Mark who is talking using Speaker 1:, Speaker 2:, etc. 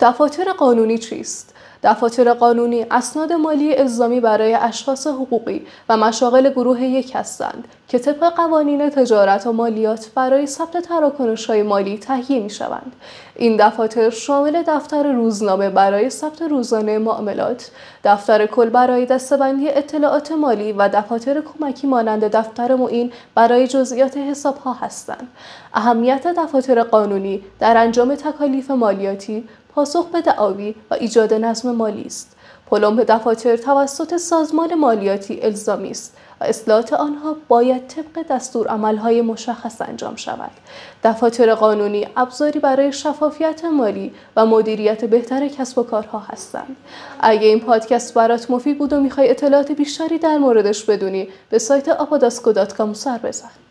Speaker 1: دفاتر قانونی چیست؟ دفاتر قانونی اسناد مالی الزامی برای اشخاص حقوقی و مشاغل گروه یک هستند که طبق قوانین تجارت و مالیات برای ثبت تراکنش‌های مالی تهیه می‌شوند. این دفاتر شامل دفتر روزنامه برای ثبت روزانه معاملات، دفتر کل برای دسته‌بندی اطلاعات مالی و دفاتر کمکی مانند دفتر معین برای جزئیات حساب‌ها هستند. اهمیت دفاتر قانونی در انجام تکالیف مالیاتی، پاسخ به دعاوی و ایجاد نظم مالی است. پلم دفاتر توسط سازمان مالیاتی الزامی است و اصلاحات آنها باید طبق دستورالعمل‌های مشخص انجام شود. دفاتر قانونی ابزاری برای شفافیت مالی و مدیریت بهتر کسب و کارها هستند. اگه این پادکست برات مفید بود و میخوای اطلاعات بیشتری در موردش بدونی، به سایت apadasco.com سر بزن.